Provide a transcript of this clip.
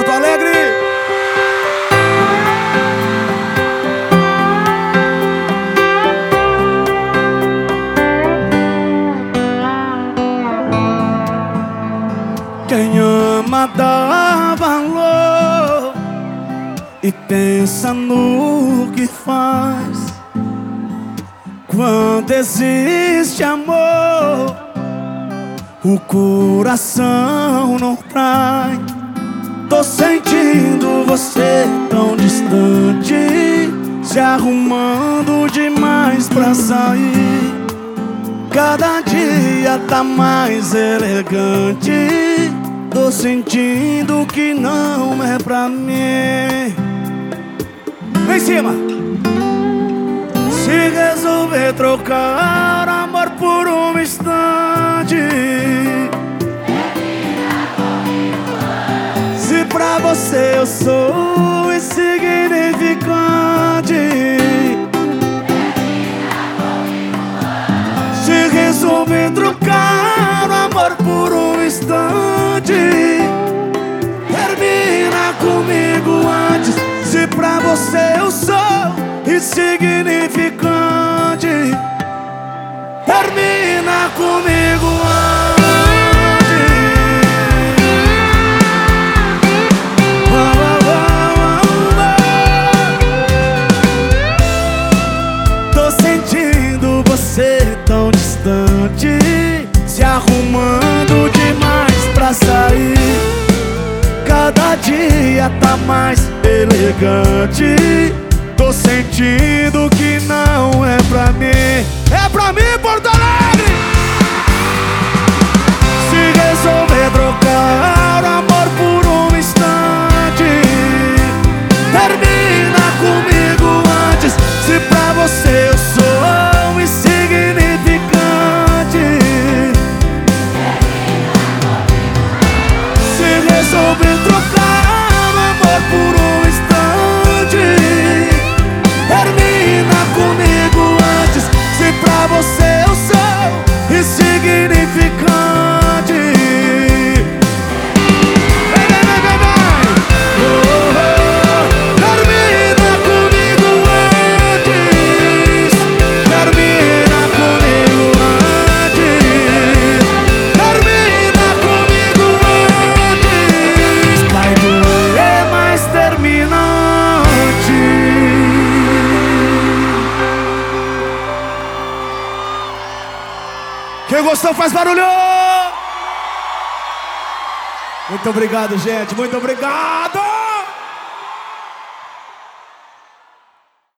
Porto Alegre. Quem ama dá valor e pensa no que faz. Quando existe amor, o coração não trai. Tô sentindo você tão distante, se arrumando demais pra sair. Cada dia tá mais elegante. Tô sentindo que não é pra mim. Lá em cima. Se resolver trocar amor por um instante, se pra você eu sou insignificante, se resolver trocar amor por um instante, termina comigo antes. Se pra você eu sou insignificante, termina comigo antes. Tô sentindo você tão distante, se arrumando demais pra sair. Cada dia tá mais elegante. Tô sentindo que não é pra mim. É pra mim, Porto Alegre! Se resolver trocar amor por um instante, termina comigo antes. Se pra você eu sou insignificante, se resolver trocar amor por um instante, termina comigo antes. Se pra você eu sou insignificante, termina comigo antes. Termina comigo antes. Termina comigo antes. Vai doer, mas termina antes. Quem gostou faz barulho! Muito obrigado, gente. Muito obrigado!